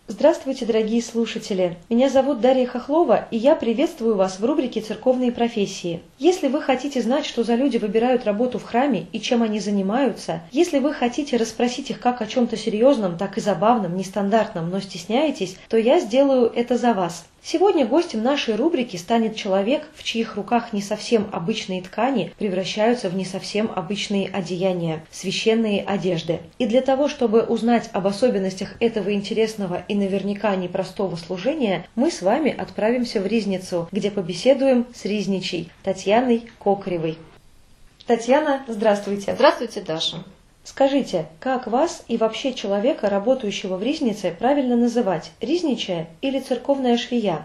Здравствуйте, дорогие слушатели! Меня зовут Дарья Хохлова, и я приветствую вас в рубрике «Церковные профессии». Если вы хотите знать, что за люди выбирают работу в храме и чем они занимаются, если вы хотите расспросить их как о чем-то серьезном, так и забавном, нестандартном, но стесняетесь, то я сделаю это за вас. Сегодня гостем нашей рубрики станет человек, в чьих руках не совсем обычные ткани превращаются в не совсем обычные одеяния, священные одежды. И для того, чтобы узнать об особенностях этого интересного и наверняка непростого служения, мы с вами отправимся в Ризницу, где побеседуем с ризничей Татьяной Кокоревой. Татьяна, здравствуйте. Здравствуйте, Даша. Скажите, как вас и вообще человека, работающего в ризнице, правильно называть? Ризничая или церковная швея?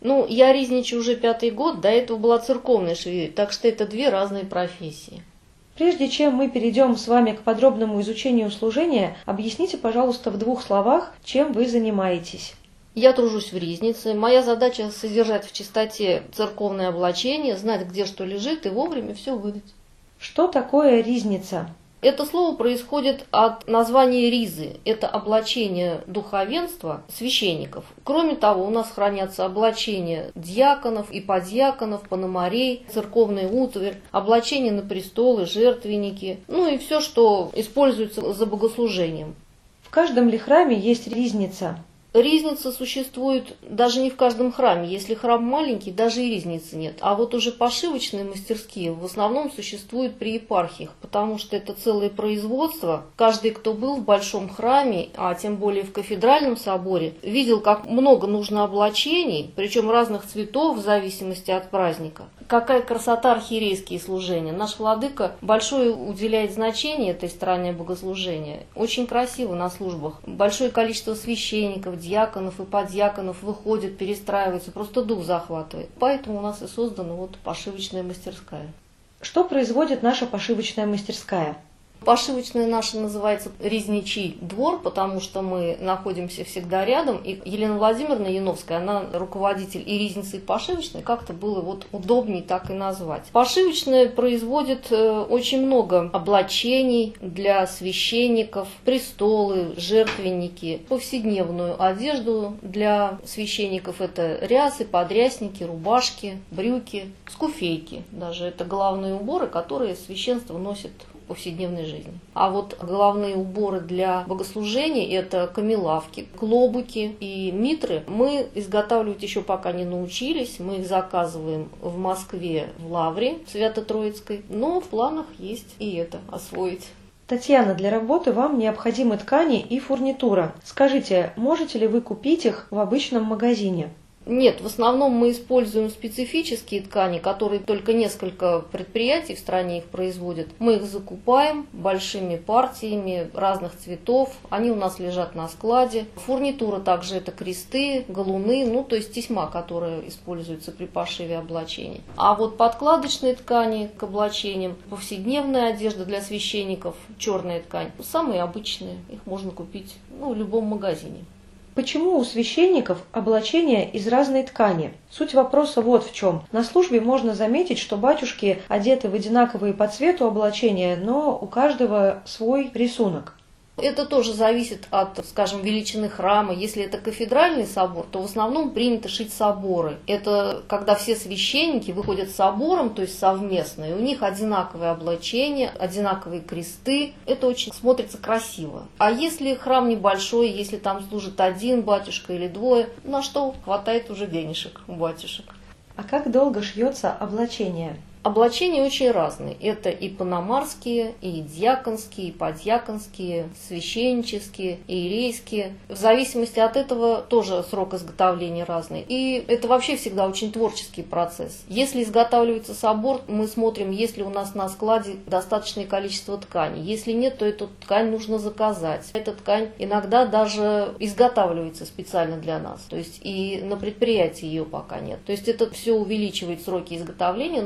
Я ризничаю уже 5-й год, до этого была церковная швеей, так что это две разные профессии. Прежде чем мы перейдем с вами к подробному изучению служения, объясните, пожалуйста, в 2 словах, чем вы занимаетесь. Я тружусь в ризнице. Моя задача содержать в чистоте церковное облачение, знать, где что лежит, и вовремя все выдать. Что такое ризница? Это слово происходит от названия ризы. Это облачение духовенства, священников. Кроме того, у нас хранятся облачения диаконов и подьяконов, пономарей, церковная утварь, облачения на престолы, жертвенники, и все, что используется за богослужением. В каждом ли храме есть ризница? Ризница существует даже не в каждом храме. Если храм маленький, даже и ризницы нет. А вот уже пошивочные мастерские в основном существуют при епархиях, потому что это целое производство. Каждый, кто был в большом храме, а тем более в кафедральном соборе, видел, как много нужно облачений, причем разных цветов в зависимости от праздника. Какая красота архиерейские служения. Наш владыка большое уделяет значение этой стороне богослужения. Очень красиво на службах. Большое количество священников, диаконов и подьяконов выходит, перестраивается, просто дух захватывает. Поэтому у нас и создана пошивочная мастерская. Что производит наша пошивочная мастерская? Пошивочная наша называется Ризничий двор, потому что мы находимся всегда рядом. И Елена Владимировна Яновская, она руководитель и ризницы, и пошивочной, как-то было удобнее так и назвать. Пошивочная производит очень много облачений для священников, престолы, жертвенники, повседневную одежду для священников. Это рясы, подрясники, рубашки, брюки, скуфейки. Даже это головные уборы, которые священство носит в повседневной жизни. А головные уборы для богослужения — это камелавки, клобуки и митры. Мы изготавливать еще пока не научились. Мы их заказываем в Москве, в Лавре Свято-Троицкой. Но в планах есть и это освоить. Татьяна, для работы вам необходимы ткани и фурнитура. Скажите, можете ли вы купить их в обычном магазине? Нет, в основном мы используем специфические ткани, которые только несколько предприятий в стране их производят. Мы их закупаем большими партиями разных цветов, они у нас лежат на складе. Фурнитура также это кресты, галуны, то есть тесьма, которая используется при пошиве облачений. А подкладочные ткани к облачениям, повседневная одежда для священников, черная ткань, самые обычные, их можно купить в любом магазине. Почему у священников облачение из разной ткани? Суть вопроса вот в чем. На службе можно заметить, что батюшки одеты в одинаковые по цвету облачения, но у каждого свой рисунок. Это тоже зависит от, величины храма. Если это кафедральный собор, то в основном принято шить соборы. Это когда все священники выходят собором, то есть совместно, и у них одинаковое облачение, одинаковые кресты. Это очень смотрится красиво. А если храм небольшой, если там служит один батюшка или двое, на что хватает уже денежек у батюшек. А как долго шьется облачение? Облачения очень разные. Это и пономарские, и диаконские, и подьяконские, священнические, иерейские. В зависимости от этого тоже срок изготовления разный. И это вообще всегда очень творческий процесс. Если изготавливается собор, мы смотрим, есть ли у нас на складе достаточное количество ткани. Если нет, то эту ткань нужно заказать. Эта ткань иногда даже изготавливается специально для нас. То есть и на предприятии ее пока нет. То есть это все увеличивает сроки изготовления, но мы стараемся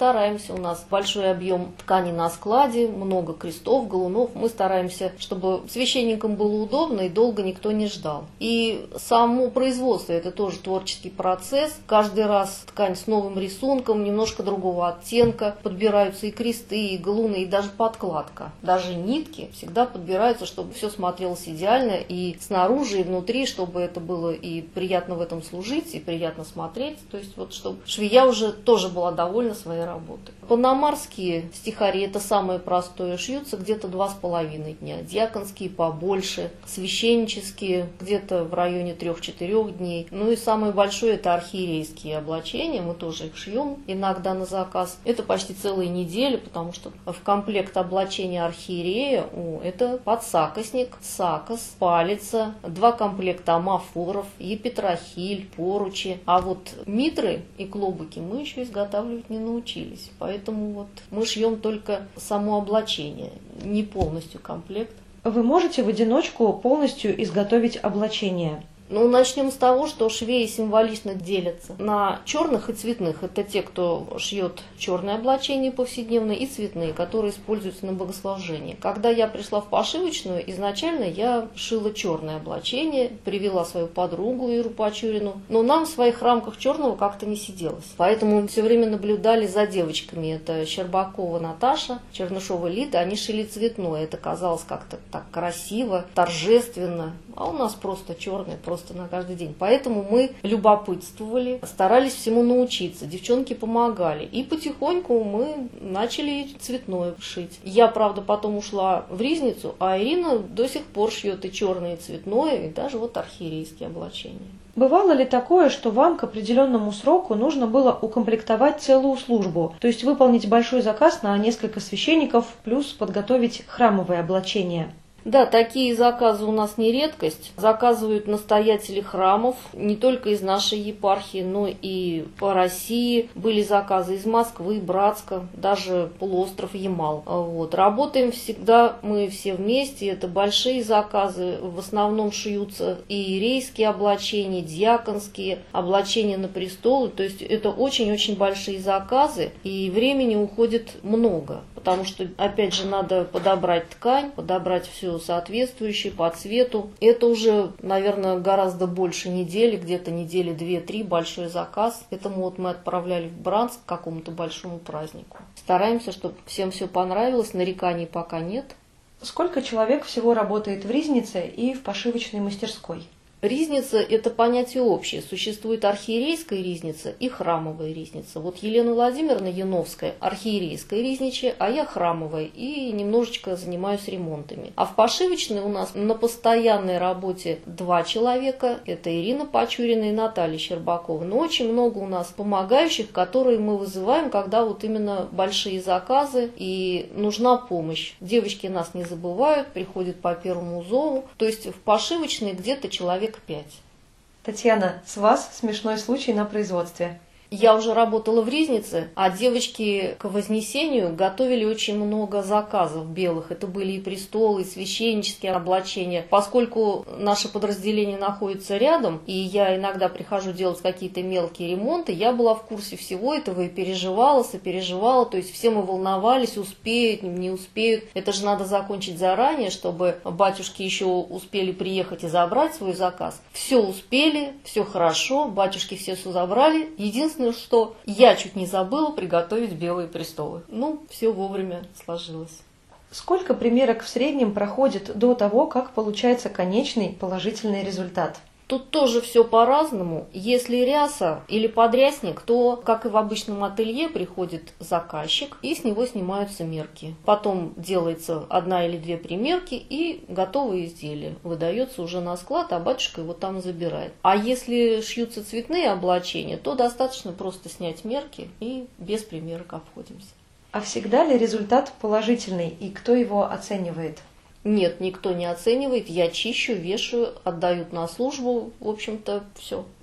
стараемся, у нас большой объем ткани на складе, много крестов, галунов. Мы стараемся, чтобы священникам было удобно и долго никто не ждал. И само производство – это тоже творческий процесс. Каждый раз ткань с новым рисунком, немножко другого оттенка. Подбираются и кресты, и галуны, и даже подкладка. Даже нитки всегда подбираются, чтобы все смотрелось идеально и снаружи, и внутри, чтобы это было и приятно в этом служить, и приятно смотреть. То есть вот чтобы швея уже тоже была довольна своей работой. Панамарские стихари – это самое простое, шьются где-то 2,5 дня. Дьяконские побольше, священнические где-то в районе 3-4 дней. Ну и самое большое – это архиерейские облачения, мы тоже их шьем иногда на заказ. Это почти целые недели, потому что в комплект облачения архиерея это подсакосник, сакос, палица, 2 комплекта амафоров, епитрахиль, поручи. А вот митры и клобуки мы еще изготавливать не научились. Поэтому вот мы шьем только само облачение, не полностью комплект. Вы можете в одиночку полностью изготовить облачение? Ну, начнем с того, что швеи символично делятся на черных и цветных. Это те, кто шьет черное облачение повседневное, и цветные, которые используются на богослужении. Когда я пришла в пошивочную, изначально я шила черное облачение, привела свою подругу Иру Пачурину, но нам в своих рамках черного как-то не сиделось. Поэтому мы все время наблюдали за девочками. Это Щербакова Наташа, Чернышова Лида, они шили цветное. Это казалось как-то так красиво, торжественно. А у нас просто черное, просто на каждый день. Поэтому мы любопытствовали, старались всему научиться. Девчонки помогали. И потихоньку мы начали цветное шить. Я, правда, потом ушла в ризницу, а Ирина до сих пор шьет и черное, и цветное, и даже вот архиерейские облачения. Бывало ли такое, что вам к определенному сроку нужно было укомплектовать целую службу, то есть выполнить большой заказ на несколько священников, плюс подготовить храмовое облачение? Да, такие заказы у нас не редкость. Заказывают настоятели храмов, не только из нашей епархии, но и по России. Были заказы из Москвы, Братска, даже полуостров Ямал. Вот. Работаем всегда мы все вместе, это большие заказы. В основном шьются и иерейские облачения, диаконские облачения на престолы. То есть это очень-очень большие заказы, и времени уходит много. Потому что, опять же, надо подобрать ткань, подобрать все соответствующее по цвету. Это уже, наверное, гораздо больше недели, где-то недели 2-3, большой заказ. Поэтому вот мы отправляли в Брянск к какому-то большому празднику. Стараемся, чтобы всем все понравилось, нареканий пока нет. Сколько человек всего работает в ризнице и в пошивочной мастерской? Ризница – это понятие общее. Существует архиерейская ризница и храмовая ризница. Вот Елена Владимировна Яновская – архиерейская ризничая, а я храмовая и немножечко занимаюсь ремонтами. А в пошивочной у нас на постоянной работе 2 человека. Это Ирина Пачурина и Наталья Щербакова. Но очень много у нас помогающих, которые мы вызываем, когда вот именно большие заказы и нужна помощь. Девочки нас не забывают, приходят по первому зову. То есть в пошивочной где-то человек 5. Татьяна, с вас смешной случай на производстве. Я уже работала в ризнице, а девочки к Вознесению готовили очень много заказов белых. Это были и престолы, и священнические облачения. Поскольку наше подразделение находится рядом, и я иногда прихожу делать какие-то мелкие ремонты, я была в курсе всего этого и переживала, сопереживала. То есть все мы волновались, успеют, не успеют. Это же надо закончить заранее, чтобы батюшки еще успели приехать и забрать свой заказ. Все успели, все хорошо, батюшки все забрали. Единственное, что я чуть не забыла приготовить белые престолы. Ну, все вовремя сложилось. Сколько примерок в среднем проходит до того, как получается конечный положительный результат? Тут тоже все по-разному. Если ряса или подрясник, то, как и в обычном ателье, приходит заказчик и с него снимаются мерки. Потом делается 1 или 2 примерки и готовое изделие выдается уже на склад, а батюшка его там забирает. А если шьются цветные облачения, то достаточно просто снять мерки и без примерок обходимся. А всегда ли результат положительный и кто его оценивает? Нет, никто не оценивает, я чищу, вешаю, отдают на службу, в общем-то, все.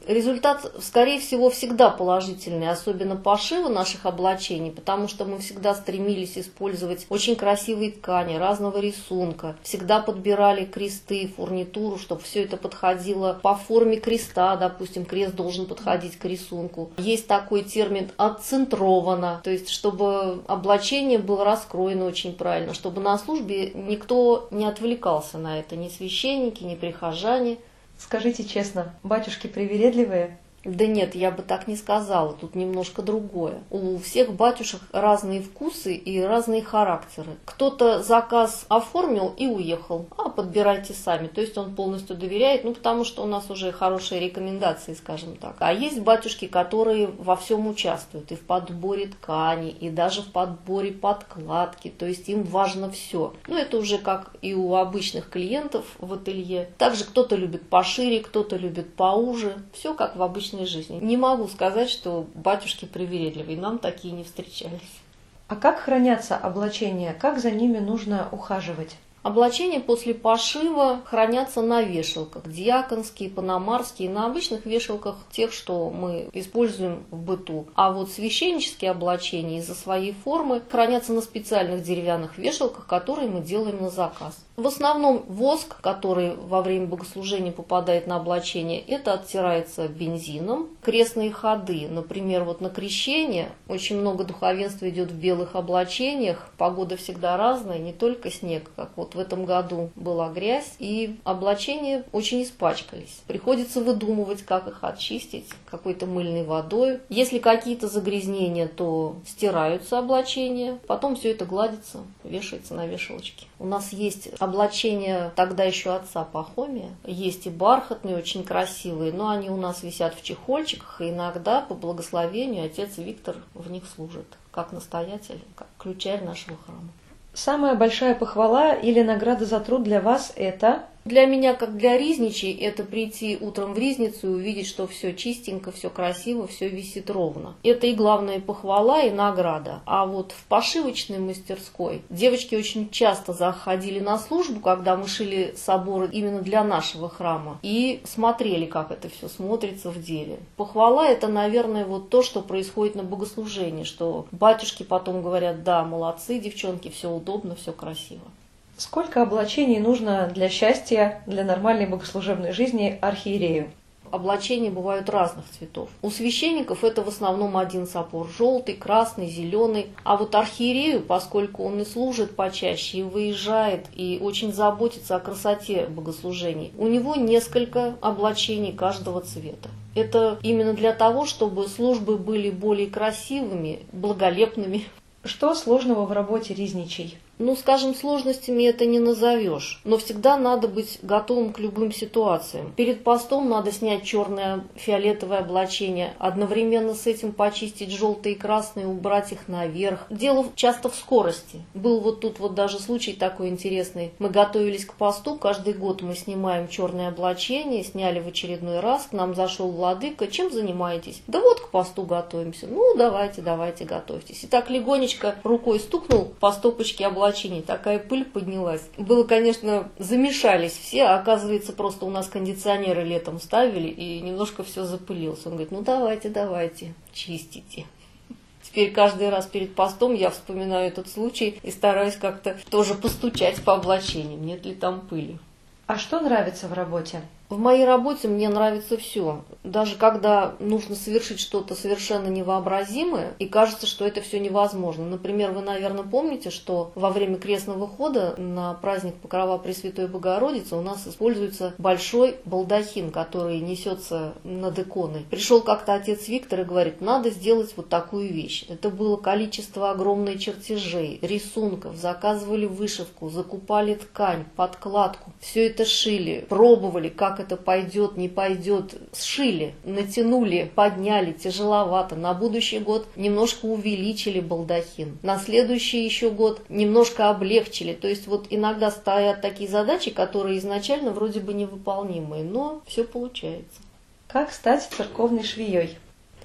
Результат, скорее всего, всегда положительный, особенно пошива наших облачений, потому что мы всегда стремились использовать очень красивые ткани, разного рисунка, всегда подбирали кресты, фурнитуру, чтобы все это подходило по форме креста, допустим, крест должен подходить к рисунку. Есть такой термин «отцентровано», то есть чтобы облачение было раскроено очень правильно, чтобы на службе никто не отвлекался на это, ни священники, ни прихожане. Скажите честно, батюшки привередливые? Да нет, я бы так не сказала, тут немножко другое. У всех батюшек разные вкусы и разные характеры. Кто-то заказ оформил и уехал, а подбирайте сами. То есть он полностью доверяет, потому что у нас уже хорошие рекомендации, скажем так. А есть батюшки, которые во всем участвуют, и в подборе ткани, и даже в подборе подкладки. То есть им важно все. Это уже как и у обычных клиентов в ателье. Также кто-то любит пошире, кто-то любит поуже. Все как в обычном жизни. Не могу сказать, что батюшки привередливые, нам такие не встречались. А как хранятся облачения? Как за ними нужно ухаживать? Облачения после пошива хранятся на вешалках, диаконские, панамарские, на обычных вешалках тех, что мы используем в быту. А вот священнические облачения из-за своей формы хранятся на специальных деревянных вешалках, которые мы делаем на заказ. В основном воск, который во время богослужения попадает на облачение, это оттирается бензином. Крестные ходы, например, на крещение очень много духовенства идет в белых облачениях. Погода всегда разная, не только снег, как в этом году была грязь, и облачения очень испачкались. Приходится выдумывать, как их очистить какой-то мыльной водой. Если какие-то загрязнения, то стираются облачения, потом все это гладится, вешается на вешалочке. У нас есть облачения тогда еще отца Пахомия, есть и бархатные, очень красивые, но они у нас висят в чехольчиках, и иногда по благословению отец Виктор в них служит, как настоятель, как ключарь нашего храма. Самая большая похвала или награда за труд для вас – это? Для меня, как для ризничей, это прийти утром в ризницу и увидеть, что все чистенько, все красиво, все висит ровно. Это и главная похвала, и награда. А в пошивочной мастерской девочки очень часто заходили на службу, когда мы шили соборы именно для нашего храма, и смотрели, как это все смотрится в деле. Похвала – это, наверное, то, что происходит на богослужении, что батюшки потом говорят: да, молодцы, девчонки, все удобно, все красиво. Сколько облачений нужно для счастья, для нормальной богослужебной жизни архиерею? Облачения бывают разных цветов. У священников это в основном один сапор: желтый, красный, зеленый. А архиерею, поскольку он и служит почаще, и выезжает, и очень заботится о красоте богослужений, у него несколько облачений каждого цвета. Это именно для того, чтобы службы были более красивыми, благолепными. Что сложного в работе ризничей? Скажем, сложностями это не назовешь, но всегда надо быть готовым к любым ситуациям. Перед постом надо снять черное, фиолетовое облачение, одновременно с этим почистить желтые и красные, убрать их наверх. Дело часто в скорости. Был тут даже случай такой интересный. Мы готовились к посту, каждый год мы снимаем черное облачение, сняли в очередной раз, к нам зашел владыка: чем занимаетесь? Да к посту готовимся. Давайте, готовьтесь. И так легонечко рукой стукнул по стопочке облачения, такая пыль поднялась. Было, конечно, замешались все, а оказывается, просто у нас кондиционеры летом ставили, и немножко все запылилось. Он говорит: давайте, чистите. Теперь каждый раз перед постом я вспоминаю этот случай и стараюсь как-то тоже постучать по облачениям, нет ли там пыли. А что нравится в работе? В моей работе мне нравится все. Даже когда нужно совершить что-то совершенно невообразимое, и кажется, что это все невозможно. Например, вы, наверное, помните, что во время крестного хода на праздник Покрова Пресвятой Богородицы у нас используется большой балдахин, который несется над иконой. Пришел как-то отец Виктор и говорит: надо сделать такую вещь. Это было количество огромных чертежей, рисунков, заказывали вышивку, закупали ткань, подкладку. Все это шили, пробовали, как это пойдет, не пойдет, сшили, натянули, подняли, тяжеловато. На будущий год немножко увеличили балдахин. На следующий еще год немножко облегчили. То есть иногда стоят такие задачи, которые изначально вроде бы невыполнимые, но все получается. Как стать церковной швеей? В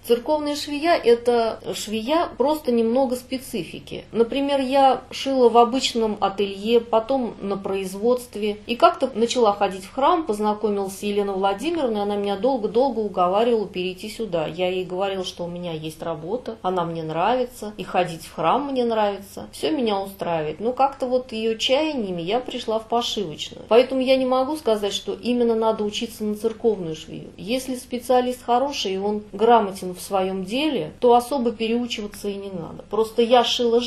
Церковная швея – это швея просто немного специфики. Например, я шила в обычном ателье, потом на производстве. И как-то начала ходить в храм, познакомилась с Еленой Владимировной, она меня долго-долго уговаривала перейти сюда. Я ей говорила, что у меня есть работа, она мне нравится, и ходить в храм мне нравится. Все меня устраивает. Но как-то вот ее чаяниями я пришла в пошивочную. Поэтому я не могу сказать, что именно надо учиться на церковную швею. Если специалист хороший, и он грамотен в своем деле, то особо переучиваться и не надо. Просто я шила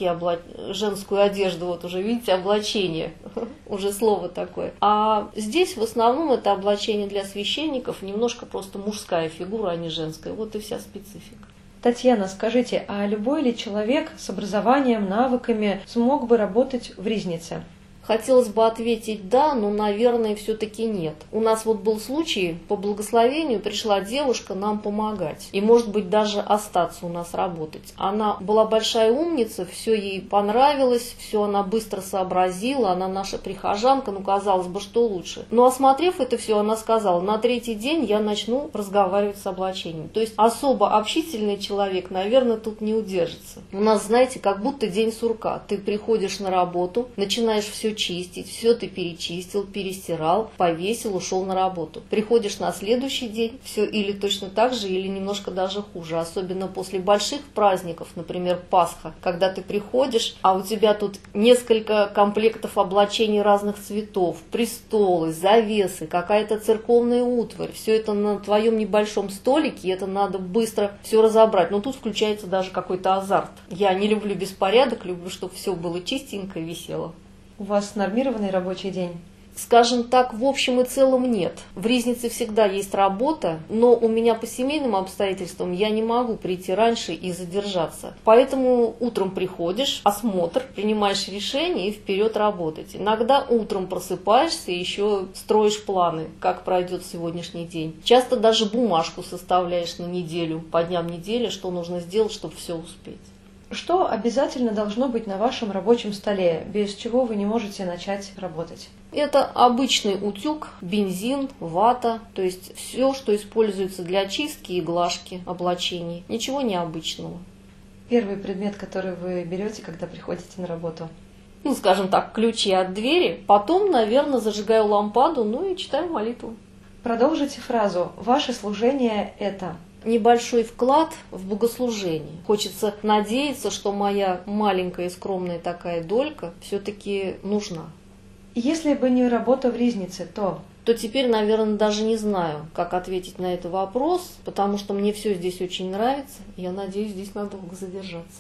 женскую одежду, вот уже видите, облачение, уже слово такое. А здесь в основном это облачение для священников, немножко просто мужская фигура, а не женская. Вот и вся специфика. Татьяна, скажите, а любой ли человек с образованием, навыками смог бы работать в ризнице? Хотелось бы ответить «да», но, наверное, все-таки нет. У нас вот был случай, по благословению пришла девушка нам помогать. И, может быть, даже остаться у нас работать. Она была большая умница, все ей понравилось, все она быстро сообразила, она наша прихожанка, ну, казалось бы, что лучше. Но, осмотрев это все, она сказала: на третий день я начну разговаривать с облачением. То есть особо общительный человек, наверное, тут не удержится. У нас, знаете, как будто день сурка. Ты приходишь на работу, начинаешь все чистить, все ты перечистил, перестирал, повесил, ушел на работу. Приходишь на следующий день, все или точно так же, или немножко даже хуже. Особенно после больших праздников, например, Пасха, когда ты приходишь, а у тебя тут несколько комплектов облачений разных цветов, престолы, завесы, какая-то церковная утварь. Все это на твоем небольшом столике, и это надо быстро все разобрать. Но тут включается даже какой-то азарт. Я не люблю беспорядок, люблю, чтобы все было чистенько и висело. У вас нормированный рабочий день? Скажем так, в общем и целом нет. В ризнице всегда есть работа, но у меня по семейным обстоятельствам я не могу прийти раньше и задержаться. Поэтому утром приходишь, осмотр, принимаешь решение и вперед работать. Иногда утром просыпаешься и еще строишь планы, как пройдет сегодняшний день. Часто даже бумажку составляешь на неделю, по дням недели, что нужно сделать, чтобы все успеть. Что обязательно должно быть на вашем рабочем столе, без чего вы не можете начать работать? Это обычный утюг, бензин, вата, то есть все, что используется для чистки и глажки облачений. Ничего необычного. Первый предмет, который вы берете, когда приходите на работу? Ну, скажем так, ключи от двери. Потом, наверное, зажигаю лампаду, ну и читаю молитву. Продолжите фразу «Ваше служение – это…» Небольшой вклад в богослужение. Хочется надеяться, что моя маленькая и скромная такая долька все-таки нужна. Если бы не работа в ризнице, то теперь, наверное, даже не знаю, как ответить на этот вопрос, потому что мне все здесь очень нравится. Я надеюсь, здесь надолго задержаться.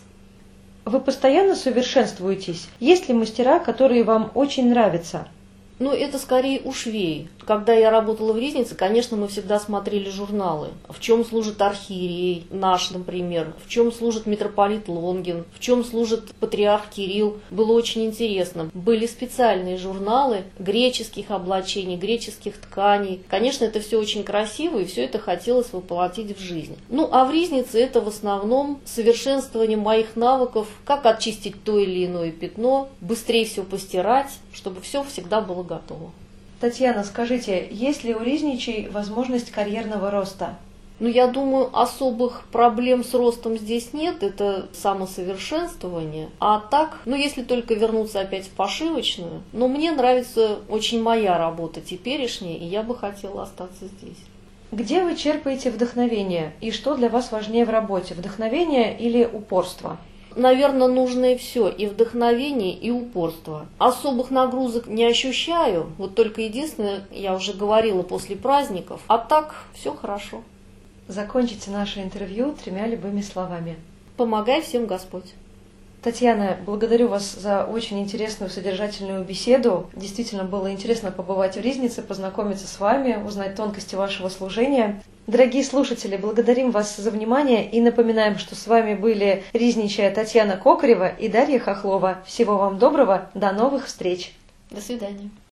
Вы постоянно совершенствуетесь? Есть ли мастера, которые вам очень нравятся? Ну, это скорее у швей. Когда я работала в ризнице, конечно, мы всегда смотрели журналы. В чем служит архиерей наш, например, в чем служит митрополит Лонгин, в чем служит патриарх Кирилл. Было очень интересно. Были специальные журналы греческих облачений, греческих тканей. Конечно, это все очень красиво, и все это хотелось воплотить в жизнь. Ну, а в ризнице это в основном совершенствование моих навыков, как очистить то или иное пятно, быстрее все постирать, чтобы все всегда было готово. Татьяна, скажите, есть ли у ризничей возможность карьерного роста? Ну, я думаю, особых проблем с ростом здесь нет, это самосовершенствование. А так, ну, если только вернуться опять в пошивочную, но мне нравится очень моя работа теперешняя, и я бы хотела остаться здесь. Где вы черпаете вдохновение? И что для вас важнее в работе, вдохновение или упорство? Наверное, нужно и все, и вдохновение, и упорство. Особых нагрузок не ощущаю, вот только единственное, я уже говорила, после праздников, а так все хорошо. Закончите наше интервью 3 любыми словами. Помогай всем Господь. Татьяна, благодарю вас за очень интересную содержательную беседу. Действительно было интересно побывать в ризнице, познакомиться с вами, узнать тонкости вашего служения. Дорогие слушатели, благодарим вас за внимание и напоминаем, что с вами были ризничая Татьяна Кокарева и Дарья Хохлова. Всего вам доброго, до новых встреч. До свидания.